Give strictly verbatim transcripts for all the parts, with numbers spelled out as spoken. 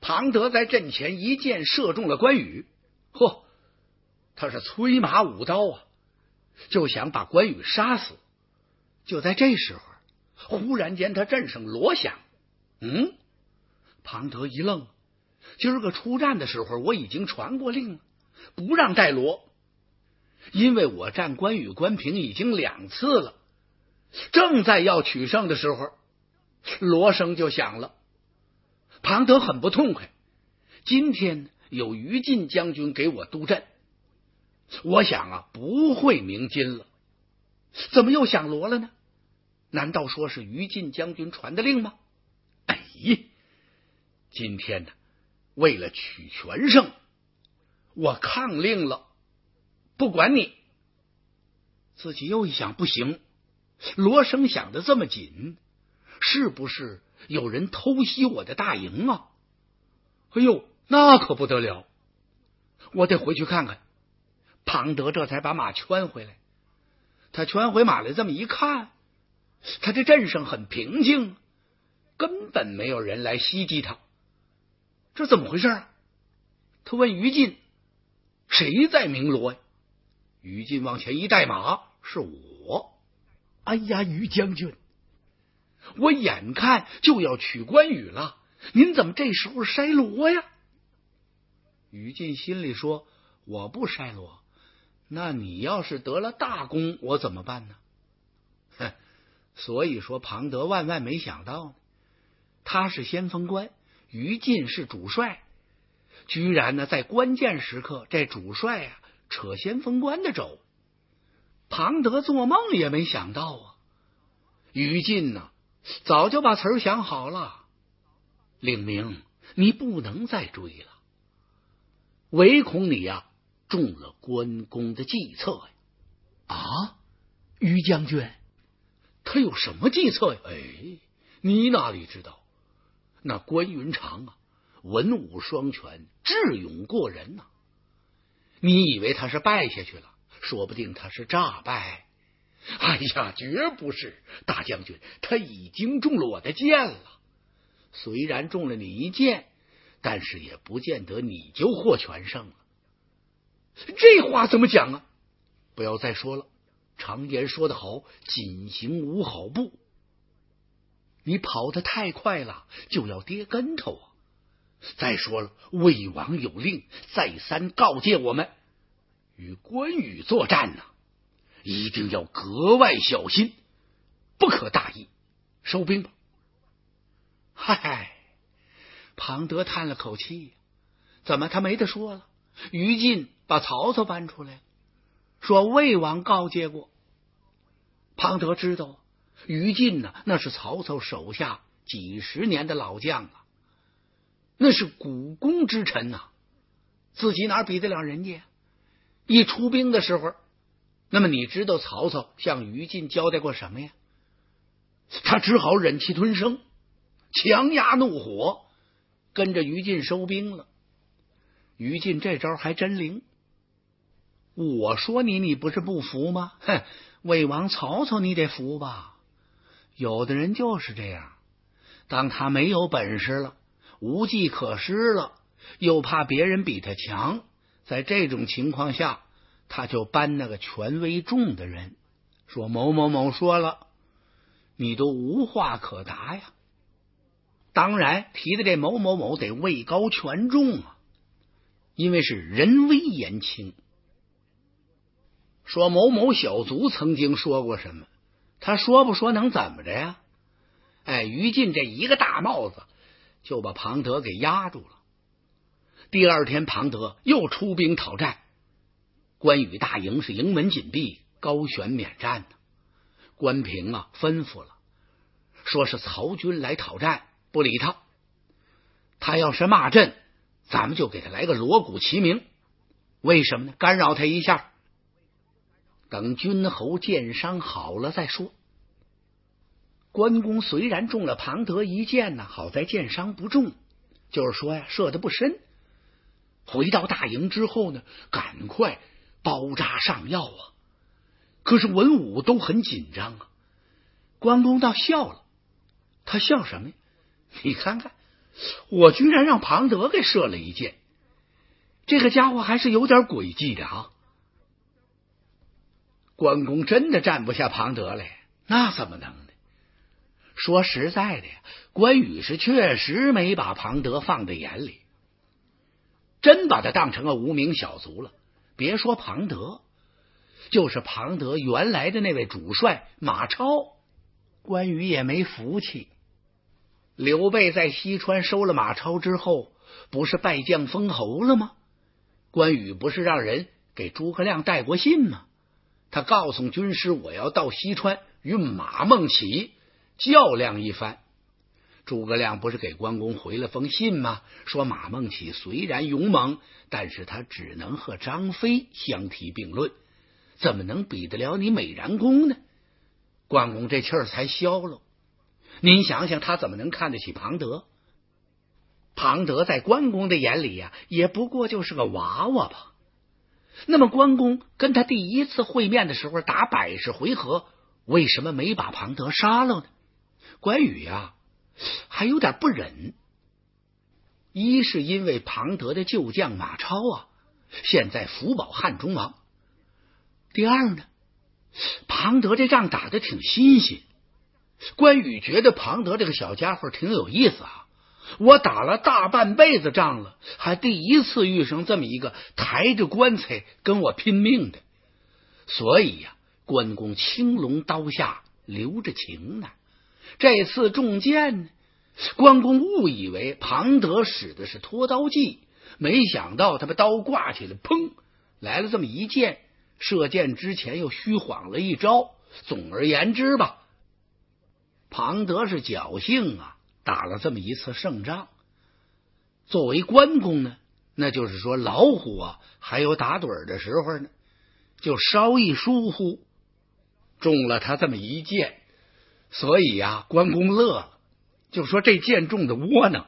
庞德在阵前一箭射中了关羽，嚯，他是催马舞刀啊，就想把关羽杀死。就在这时候，忽然间他阵上锣响，嗯，庞德一愣，今儿个出战的时候我已经传过令了，不让带锣，因为我战关羽、关平已经两次了，正在要取胜的时候，锣声就响了。庞德很不痛快，今天有于禁将军给我督阵，我想啊不会鸣金了，怎么又响锣了呢？难道说是于禁将军传的令吗？哎，今天呢，为了取全胜，我抗令了，不管你。自己又一想，不行，锣声响得这么紧，是不是有人偷袭我的大营啊？哎呦，那可不得了，我得回去看看。庞德这才把马圈回来，他圈回马来这么一看，他这阵上很平静，根本没有人来袭击他，这怎么回事啊？他问于禁，谁在鸣锣呀？于禁往前一带马，是我。哎呀，于将军，我眼看就要取关羽了，您怎么这时候筛锣呀？于禁心里说，我不筛锣，那你要是得了大功，我怎么办呢？哼，所以说庞德万万没想到呢，他是先锋官，于禁是主帅，居然呢在关键时刻这主帅啊扯先锋官的肘。庞德做梦也没想到啊，于禁呢早就把词儿想好了，令明，你不能再追了，唯恐你呀中了关公的计策呀。啊，于将军，他有什么计策呀？哎，你哪里知道？那关云长啊，文武双全，智勇过人呐、啊。你以为他是败下去了？说不定他是诈败。哎呀，绝不是，大将军，他已经中了我的箭了。虽然中了你一箭，但是也不见得你就获全胜了。这话怎么讲啊？不要再说了，常言说得好，锦行无好步。你跑得太快了，就要跌跟头啊！再说了，魏王有令，再三告诫我们，与关羽作战呢、啊，一定要格外小心，不可大意，收兵吧。嗨，庞德叹了口气，怎么他没得说了？于禁把曹操搬出来了，说魏王告诫过。庞德知道于禁呢，那是曹操手下几十年的老将啊，那是股肱之臣呐、啊，自己哪比得了人家？一出兵的时候，那么你知道曹操向于禁交代过什么呀？他只好忍气吞声，强压怒火，跟着于禁收兵了。于禁这招还真灵。我说你，你不是不服吗？哼，魏王曹操你得服吧？有的人就是这样，当他没有本事了，无计可施了，又怕别人比他强，在这种情况下，他就搬那个权威重的人，说某某某说了，你都无话可答呀。当然提的这某某某得位高权重啊，因为是人微言轻。说某某小卒曾经说过什么，他说不说能怎么着呀？哎，于禁这一个大帽子就把庞德给压住了。第二天庞德又出兵讨战，关羽大营是营门紧闭，高悬免战呢。关平啊吩咐了，说是曹军来讨战，不理他，他要是骂阵，咱们就给他来个锣鼓齐鸣。为什么呢？干扰他一下，等军侯箭伤好了再说。关公虽然中了庞德一箭呢，好在箭伤不重，就是说呀，射得不深。回到大营之后呢，赶快包扎上药啊。可是文武都很紧张啊。关公倒笑了，他笑什么呀？你看看我居然让庞德给射了一箭，这个家伙还是有点诡计的啊！关公真的站不下庞德来，那怎么能呢？说实在的呀，关羽是确实没把庞德放在眼里，真把他当成个无名小卒了。别说庞德，就是庞德原来的那位主帅马超，关羽也没服气。刘备在西川收了马超之后，不是拜将封侯了吗？关羽不是让人给诸葛亮带过信吗？他告诉军师，我要到西川与马孟起较量一番。诸葛亮不是给关公回了封信吗？说马孟起虽然勇猛，但是他只能和张飞相提并论，怎么能比得了你美髯公呢？关公这气儿才消了。您想想，他怎么能看得起庞德？庞德在关公的眼里呀、啊，也不过就是个娃娃吧。那么关公跟他第一次会面的时候打百十回合，为什么没把庞德杀了呢？关羽呀、啊，还有点不忍。一是因为庞德的旧将马超啊，现在福保汉中王；第二呢，庞德这仗打得挺新鲜。关羽觉得庞德这个小家伙挺有意思啊，我打了大半辈子仗了，还第一次遇上这么一个抬着棺材跟我拼命的。所以呀、啊，关公青龙刀下留着情呢。这次中箭呢，关公误以为庞德使的是拖刀计，没想到他把刀挂起来，砰，来了这么一箭。射箭之前又虚晃了一招。总而言之吧，庞德是侥幸啊，打了这么一次胜仗。作为关公呢，那就是说老虎啊还有打盹的时候呢，就稍一疏忽，中了他这么一箭。所以啊，关公乐了，就说这箭中的窝囊，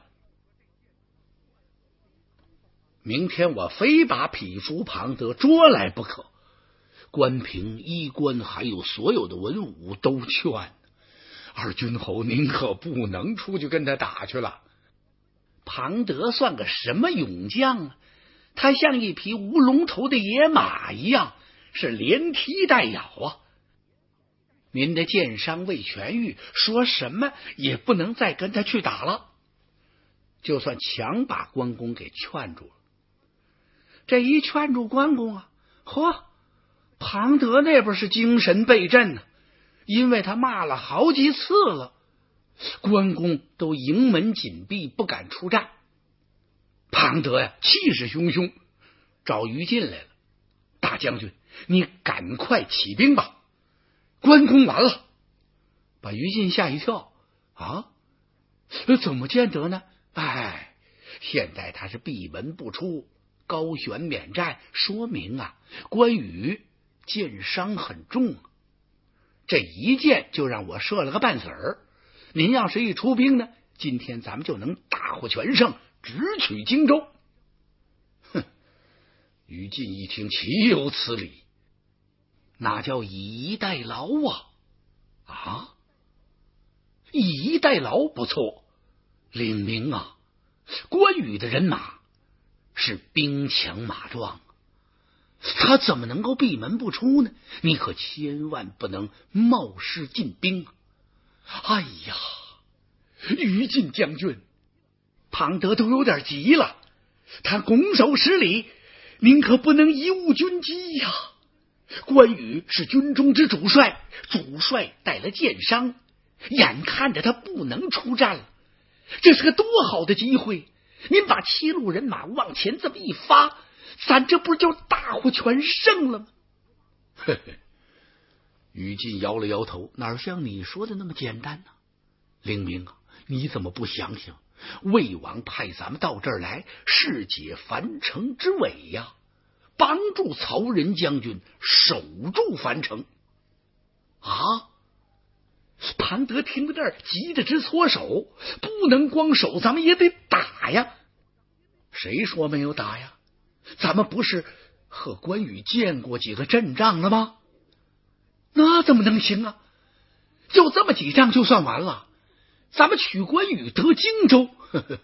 明天我非把匹夫庞德捉来不可。关平、衣冠还有所有的文武都劝，二君侯您可不能出去跟他打去了。庞德算个什么勇将啊？他像一匹无龙头的野马一样，是连踢带咬啊。您的箭伤未痊愈，说什么也不能再跟他去打了。就算强把关公给劝住了，这一劝住关公啊，嚯，庞德那边是精神倍振呢、啊，因为他骂了好几次了，关公都营门紧闭，不敢出战。庞德呀，气势汹汹，找于禁来了，大将军，你赶快起兵吧。关公完了，把于禁吓一跳啊！怎么见得呢？哎，现在他是闭门不出，高悬免战，说明啊，关羽箭伤很重，这一箭就让我射了个半死儿。您要是一出兵呢，今天咱们就能大获全胜，直取荆州。哼！于禁一听，岂有此理？那叫以逸待劳啊！啊，以逸待劳不错，领明啊，关羽的人马是兵强马壮，他怎么能够闭门不出呢？你可千万不能冒失进兵啊！哎呀，于禁将军，庞德都有点急了，他拱手施礼，您可不能贻误军机呀！关羽是军中之主帅，主帅带了箭伤，眼看着他不能出战了，这是个多好的机会！您把七路人马往前这么一发，咱这不就大获全胜了吗？嘿嘿，于禁摇了摇头，哪像你说的那么简单呢？灵明啊，你怎么不想想，魏王派咱们到这儿来，是解樊城之围呀，帮助曹仁将军守住樊城啊！庞德听到这儿，急得直搓手，不能光守，咱们也得打呀！谁说没有打呀？咱们不是和关羽见过几个阵仗了吗？那怎么能行啊？就这么几仗就算完了？咱们取关羽得荆州，呵呵，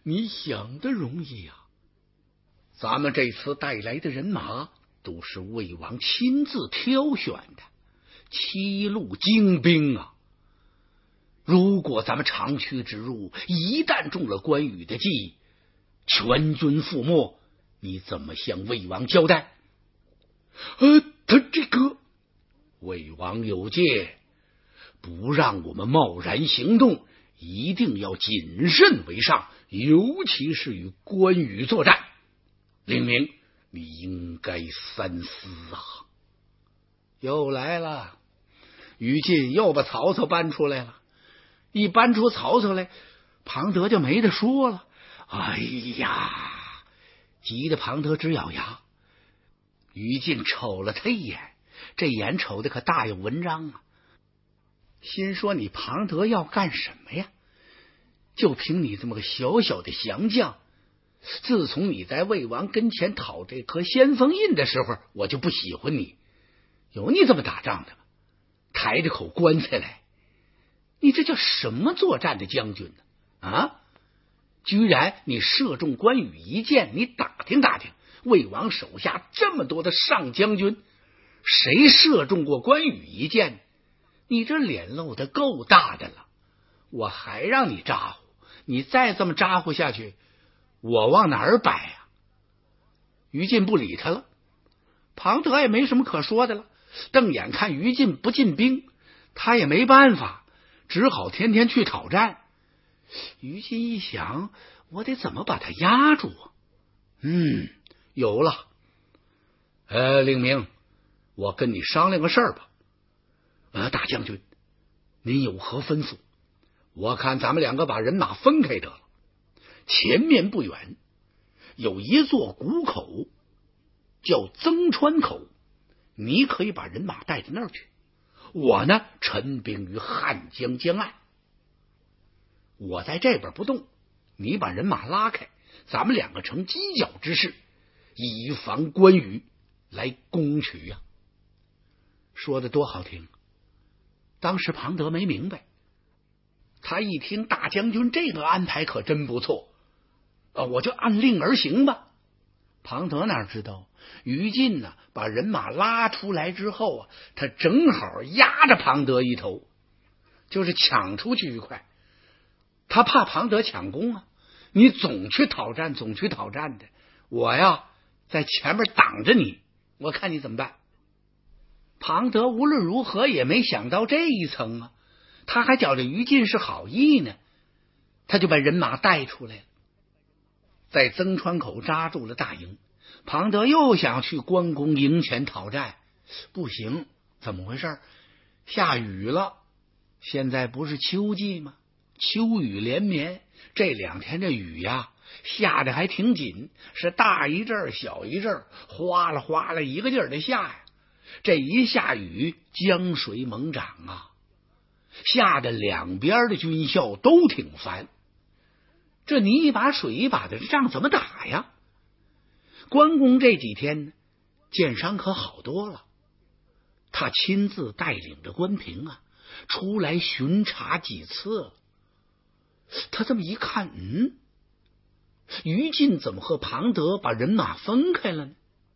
你想的容易呀、啊！咱们这次带来的人马都是魏王亲自挑选的七路精兵啊！如果咱们长驱直入，一旦中了关羽的计，全军覆没，你怎么向魏王交代？呃，他这个魏王有戒，不让我们贸然行动，一定要谨慎为上，尤其是与关羽作战。令明，你应该三思啊！又来了，于禁又把曹操搬出来了。一搬出曹操来，庞德就没得说了。哎呀，急得庞德直咬牙。于禁瞅了他一眼，这眼瞅的可大有文章啊，心说你庞德要干什么呀？就凭你这么个小小的降将，自从你在魏王跟前讨这颗先锋印的时候，我就不喜欢你。有你这么打仗的吗？抬着口棺材来，你这叫什么作战的将军呢？啊！居然你射中关羽一箭，你打听打听，魏王手下这么多的上将军，谁射中过关羽一箭？你这脸露的够大的了，我还让你咋呼？你再这么咋呼下去，我往哪儿摆呀、啊？于禁不理他了，庞德也没什么可说的了，瞪眼看于禁不进兵，他也没办法，只好天天去讨战。于禁一想，我得怎么把他压住啊？嗯，有了。呃，令明，我跟你商量个事儿吧。呃，大将军，您有何吩咐？我看咱们两个把人马分开得了。前面不远有一座谷口，叫曾川口，你可以把人马带到那儿去。我呢，陈兵于汉江江岸，我在这边不动，你把人马拉开，咱们两个成犄角之势，以防关羽来攻取呀、啊。说的多好听！当时庞德没明白，他一听大将军这个安排可真不错，啊，我就按令而行吧。庞德哪知道，于禁呢把人马拉出来之后啊，他正好压着庞德一头，就是抢出去一块。他怕庞德抢功啊，你总去讨战，总去讨战的，我呀在前面挡着你，我看你怎么办。庞德无论如何也没想到这一层啊，他还觉着于禁是好意呢，他就把人马带出来了，在曾川口扎住了大营。庞德又想去关公营前讨战，不行，怎么回事？下雨了，现在不是秋季吗？秋雨连绵，这两天这雨呀下的还挺紧，是大一阵小一阵，哗啦哗啦一个劲儿的下呀。这一下雨，江水猛涨啊，下的两边的军校都挺烦。这你一把水一把的，这仗怎么打呀？关公这几天箭伤可好多了，他亲自带领着关平啊出来巡查几次了。他这么一看，嗯，于禁怎么和庞德把人马分开了呢？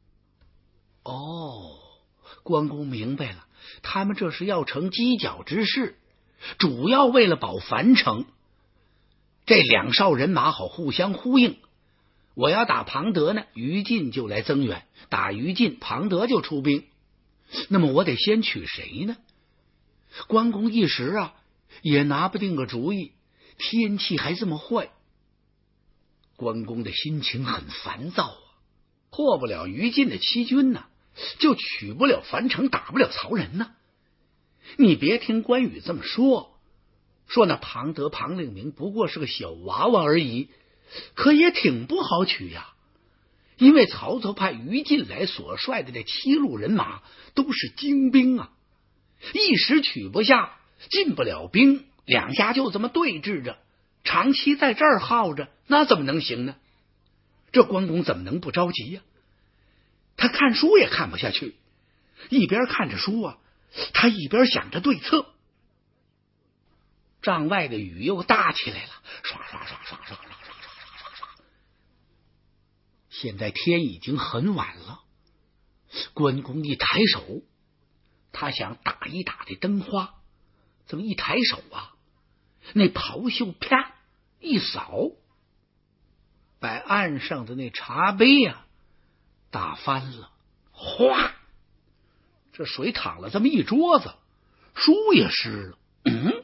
哦，关公明白了，他们这是要成犄角之势，主要为了保樊城，这两哨人马好互相呼应。我要打庞德呢，于禁就来增援；打于禁，庞德就出兵。那么我得先取谁呢？关公一时啊也拿不定个主意，天气还这么坏，关公的心情很烦躁啊。破不了于禁的七军呢、啊，就取不了樊城，打不了曹仁呢、啊。你别听关羽这么说，说那庞德庞令明不过是个小娃娃而已，可也挺不好取呀。因为曹操派于禁来所率的这七路人马都是精兵啊，一时取不下，进不了兵，两家就这么对峙着，长期在这儿耗着，那怎么能行呢？这关公怎么能不着急呀、啊？他看书也看不下去，一边看着书啊，他一边想着对策。帐外的雨又大起来了，刷刷刷刷刷刷刷刷刷刷， 现在天已经很晚了，关公一抬手，他想打一打这灯花，这么一抬手啊，那袍袖啪一扫，把岸上的那茶杯啊打翻了，哗，这水淌了这么一桌子，书也湿了。嗯，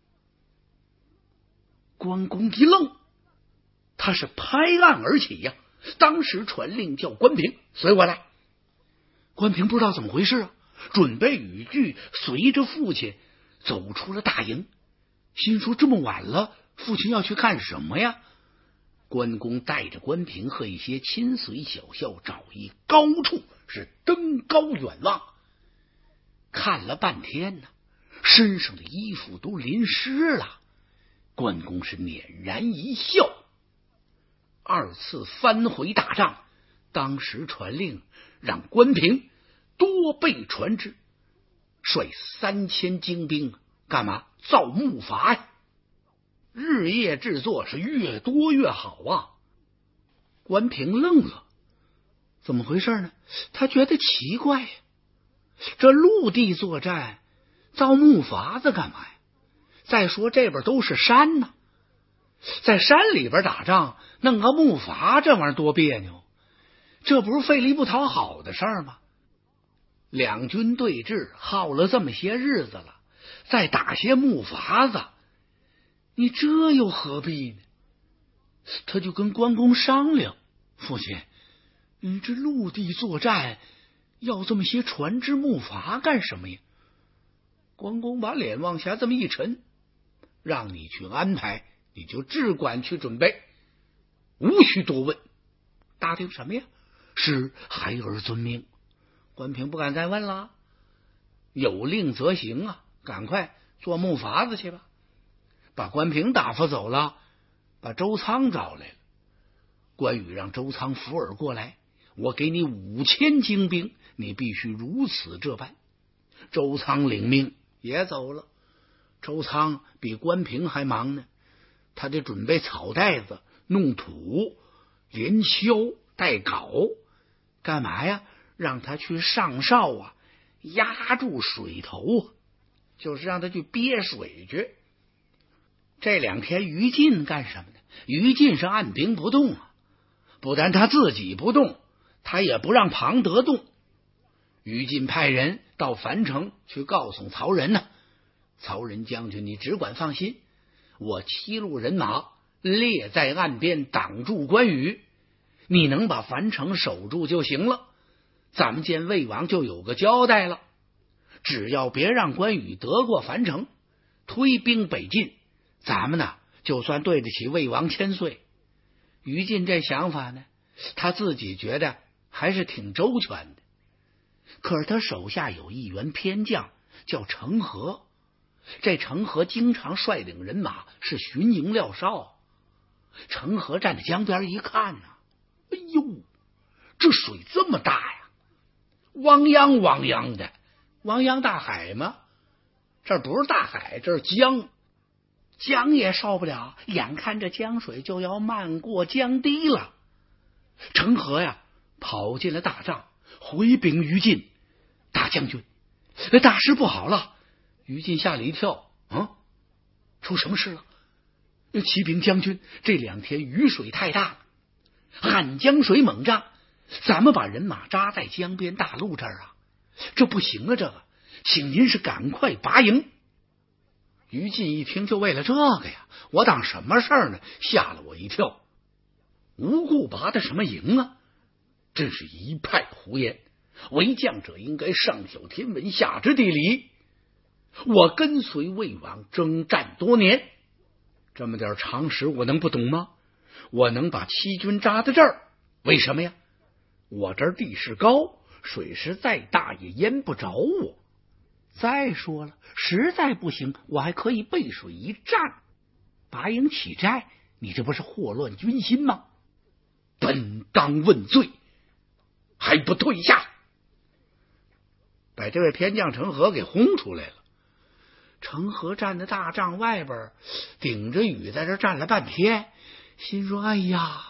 关公一愣，他是拍案而起呀，当时传令叫关平随我来。关平不知道怎么回事啊，准备语句随着父亲走出了大营，心说这么晚了，父亲要去干什么呀？关公带着关平和一些亲随小校找一高处，是登高远望，看了半天呢，身上的衣服都淋湿了。关公是捻然一笑，二次翻回大帐，当时传令让关平多备船只，率三千精兵干嘛？造木筏呀！日夜制作是越多越好啊！关平愣了，怎么回事呢？他觉得奇怪呀，这陆地作战造木筏子干嘛呀？再说这边都是山呢，在山里边打仗，弄个木筏，这玩意儿多别扭，这不是费力不讨好的事儿吗？两军对峙耗了这么些日子了，再打些木筏子，你这又何必呢？他就跟关公商量，父亲，你这陆地作战要这么些船只木筏干什么呀？关公把脸往下这么一沉，让你去安排，你就只管去准备，无需多问。答应什么呀？是孩儿遵命。关平不敢再问了，有令则行啊，赶快做木筏子去吧。把关平打发走了，把周仓找来了。关羽让周仓伏耳过来，我给你五千精兵，你必须如此这般。周仓领命也走了。周仓比关平还忙呢，他得准备草袋子、弄土、连锹、带镐，干嘛呀？让他去上哨啊，压住水头，就是让他去憋水去。这两天于禁干什么呢？于禁是按兵不动啊，不但他自己不动，他也不让庞德动。于禁派人到樊城去告诉曹仁呢，曹仁将军，你只管放心，我七路人马列在岸边挡住关羽，你能把樊城守住就行了，咱们见魏王就有个交代了。只要别让关羽得过樊城，推兵北进，咱们呢就算对得起魏王千岁。于禁这想法呢，他自己觉得还是挺周全的。可是他手下有一员偏将叫程和，这程和经常率领人马是巡营廖少。程和站在江边一看呢、啊，哎呦，这水这么大呀，汪洋汪洋的，汪洋大海吗？这不是大海，这是江，江也受不了，眼看着江水就要漫过江堤了。程和呀跑进了大帐，回禀于禁，大将军，大事不好了。于禁吓了一跳，啊，出什么事了？启禀将军，这两天雨水太大了，汉江水猛涨，咱们把人马扎在江边大路这儿啊，这不行了，这个请您是赶快拔营。于禁一听，就为了这个呀，我当什么事儿呢？吓了我一跳，无故拔的什么营啊？真是一派胡言！为将者应该上晓天文，下知地理。我跟随魏王征战多年，这么点常识我能不懂吗？我能把七军扎在这儿，为什么呀？我这儿地势高，水势再大也淹不着我。再说了，实在不行，我还可以背水一战，拔营起寨，你这不是祸乱军心吗？本当问罪，还不退下！把这位偏将程和给轰出来了。程和站在大帐外边，顶着雨在这站了半天，心说：哎呀，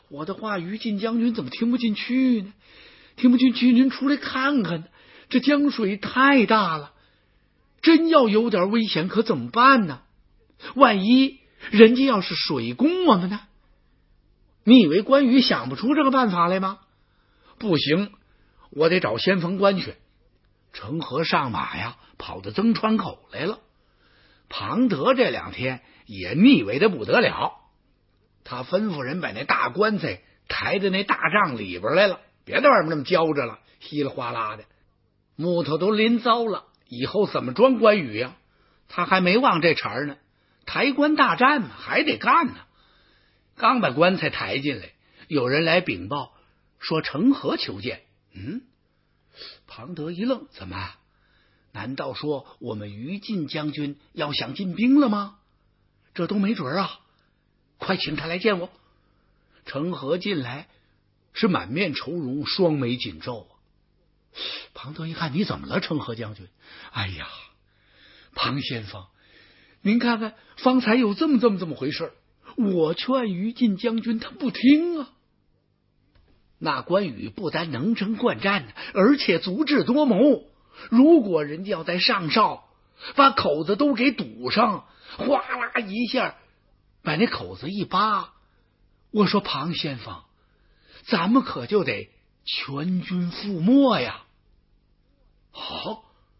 我的话于禁将军怎么听不进去呢？听不进去，您出来看看呢。这江水太大了，真要有点危险，可怎么办呢？万一人家要是水攻我们呢？你以为关羽想不出这个办法来吗？不行，我得找先锋官去。成河上马呀，跑到曾川口来了。庞德这两天也腻歪的不得了，他吩咐人把那大棺材抬到那大帐里边来了，别在外面那么焦着了，稀里哗啦的，木头都淋糟了，以后怎么装关羽呀？他还没忘这茬呢，抬棺大战嘛，还得干呢。刚把棺材抬进来，有人来禀报说成河求见。嗯，庞德一愣，怎么？难道说我们于禁将军要想进兵了吗？这都没准啊！快请他来见我。成河进来是满面愁容，双眉紧皱啊。庞德一看，你怎么了，成河将军？哎呀，庞先锋，您看看，方才有这么这么这么回事，我劝于禁将军他不听啊。那关羽不但能征惯战，而且足智多谋。如果人家要在上哨把口子都给堵上，哗啦一下把那口子一扒，我说庞先锋，咱们可就得全军覆没呀！好，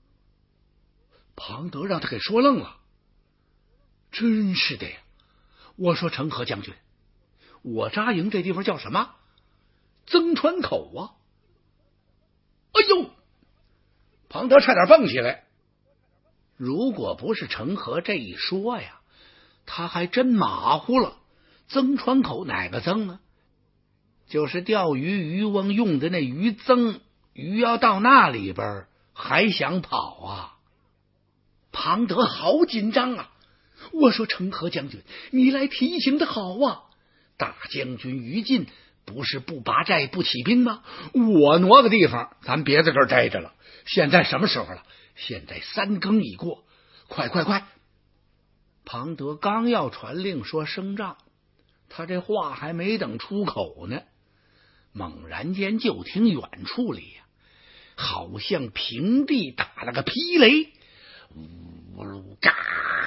庞德让他给说愣了。真是的呀！我说成河将军，我扎营这地方叫什么？曾川口啊！哎呦！庞德差点蹦起来。如果不是成河这一说呀，他还真马虎了。曾川口哪个曾啊？就是钓鱼渔翁用的那鱼曾，鱼要到那里边还想跑啊！庞德好紧张啊！我说成河将军，你来提醒的好啊！大将军于禁不是不拔寨不起兵吗？我挪个地方，咱别在这儿待着了。现在什么时候了？现在三更已过，快快快！庞德刚要传令说升帐，他这话还没等出口呢，猛然间就听远处里呀、啊，好像平地打了个霹雷，呜噜嘎！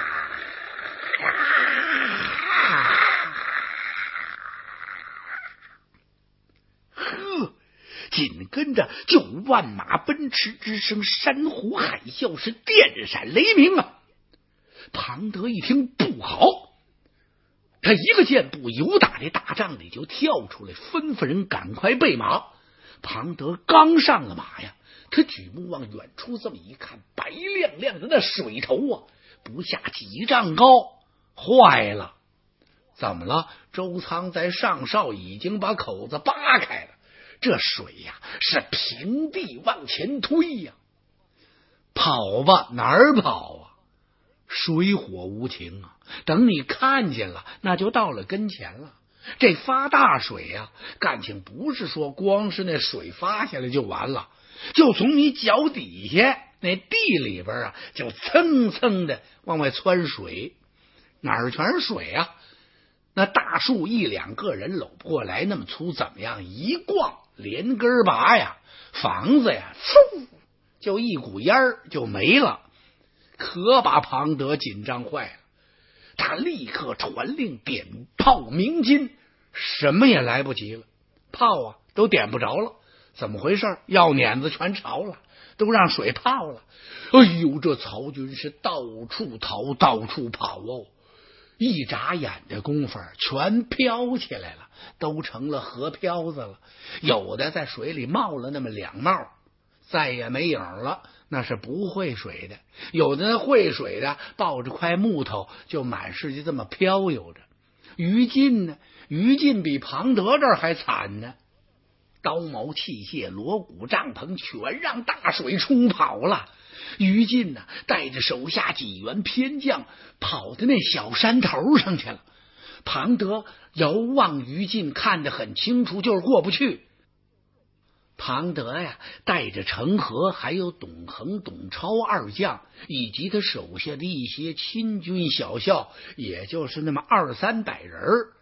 呵，紧跟着就万马奔驰之声，山呼海啸，是电闪雷鸣啊！庞德一听不好，他一个箭步由打这大帐里就跳出来，吩咐人赶快备马。庞德刚上了马呀，他举目往远处这么一看，白亮亮的那水头啊，不下几丈高。坏了，怎么了？周仓在上哨已经把口子扒开了，这水呀、啊、是平地往前推呀、啊！跑吧，哪儿跑啊？水火无情啊！等你看见了，那就到了跟前了。这发大水呀、啊，感情不是说光是那水发下来就完了，就从你脚底下那地里边啊，就蹭蹭的往外窜水。哪儿全是水啊？那大树一两个人搂不过来，那么粗，怎么样？一逛连根拔呀，房子呀，嗖就一股烟儿就没了，可把庞德紧张坏了。他立刻传令点炮鸣金，什么也来不及了，炮啊都点不着了。怎么回事？药碾子全潮了，都让水泡了。哎呦，这曹军是到处逃，到处跑哦。一眨眼的功夫全飘起来了，都成了河漂子了。有的在水里冒了那么两冒，再也没影了，那是不会水的。有的会水的抱着块木头就满世界这么飘悠着。于禁呢？于禁比庞德这儿还惨呢，刀矛器械锣鼓帐篷全让大水冲跑了。于禁呢，带着手下几员偏将跑到那小山头上去了。庞德遥望于禁，看得很清楚，就是过不去。庞德呀，带着成河还有董恒、董超二将，以及他手下的一些亲军小校，也就是那么二三百人，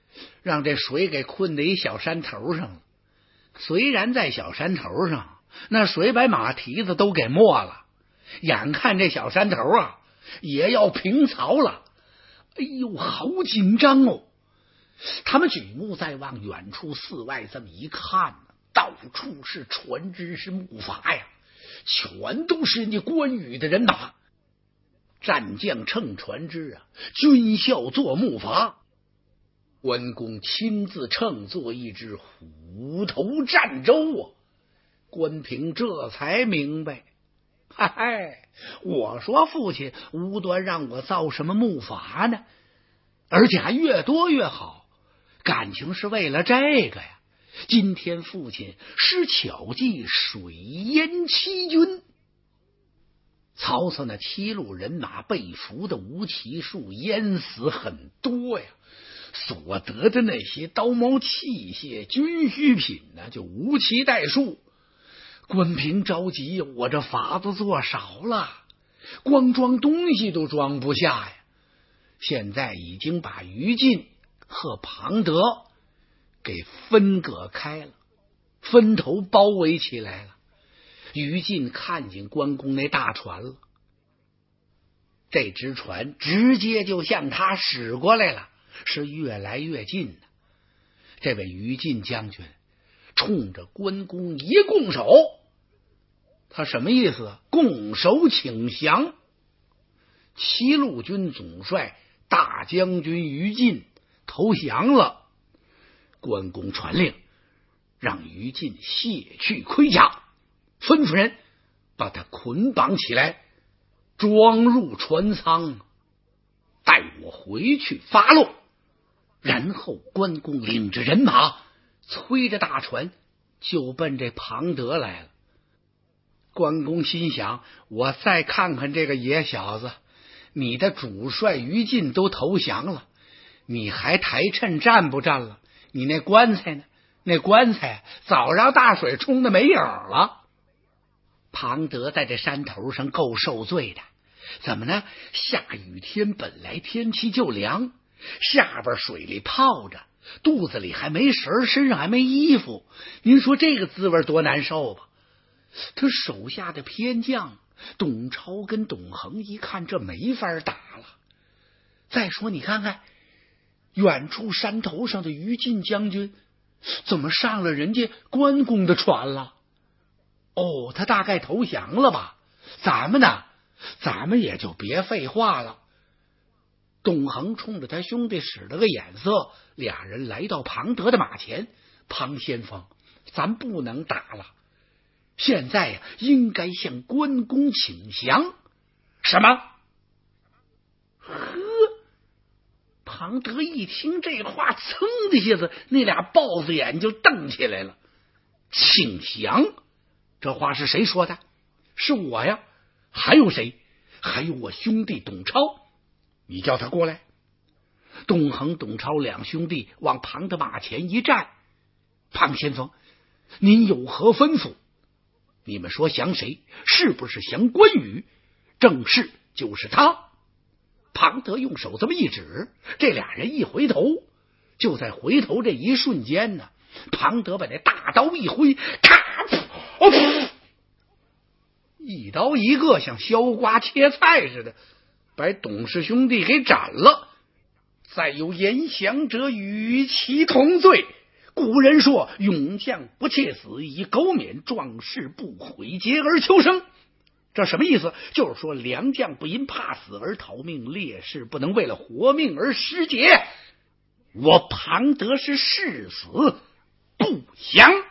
让这水给困在一小山头上了。虽然在小山头上，那水把马蹄子都给没了，眼看这小山头啊也要平曹了。哎呦，好紧张哦！他们举目再望，远处寺外这么一看，到处是船只是木筏呀，全都是那关羽的人马。战将乘船只啊，军校坐木筏。关公亲自乘坐一只虎头战舟啊！关平这才明白，嗨嗨，我说父亲无端让我造什么木筏呢？而且还越多越好，感情是为了这个呀。今天父亲施巧计，水淹七军。曹操那七路人马被俘的无奇数，淹死很多呀。所得的那些刀矛器械、军需品呢，就无其代数。关平着急，我这筏子做少了，光装东西都装不下呀。现在已经把于禁和庞德给分隔开了，分头包围起来了。于禁看见关公那大船了，这只船直接就向他驶过来了，是越来越近呢。这位于禁将军冲着关公一拱手，他什么意思？拱手请降。七路军总帅大将军于禁投降了。关公传令，让于禁卸去盔甲，吩咐人把他捆绑起来，装入船舱，带我回去发落。然后关公领着人马，催着大船就奔这庞德来了。关公心想，我再看看这个野小子，你的主帅于禁都投降了，你还抬趁站不站了？你那棺材呢？那棺材早让大水冲的没影了。庞德在这山头上够受罪的，怎么呢？下雨天本来天气就凉，下边水里泡着，肚子里还没食，身上还没衣服，您说这个滋味多难受吧？他手下的偏将董超跟董恒一看，这没法打了。再说你看看远处山头上的于禁将军，怎么上了人家关公的船了？哦，他大概投降了吧？咱们呢，咱们也就别废话了。董恒冲着他兄弟使了个眼色，俩人来到庞德的马前。庞先锋，咱不能打了，现在呀，应该向关公请降。什么？呵！庞德一听这话，噌的一下子，那俩豹子眼就瞪起来了。请降？这话是谁说的？是我呀。还有谁？还有我兄弟董超。你叫他过来。董恒、董超两兄弟往庞德马前一站。庞先锋，您有何吩咐？你们说降谁？是不是降关羽？正是，就是他。庞德用手这么一指，这俩人一回头，就在回头这一瞬间呢，庞德把那大刀一挥，咔，哦，一刀一个，像削瓜切菜似的，把董氏兄弟给斩了。再有言降者与其同罪。古人说，勇将不切死，以苟免壮士不悔节而求生。这什么意思？就是说良将不因怕死而逃命，烈士不能为了活命而失节。我庞德是誓死不降。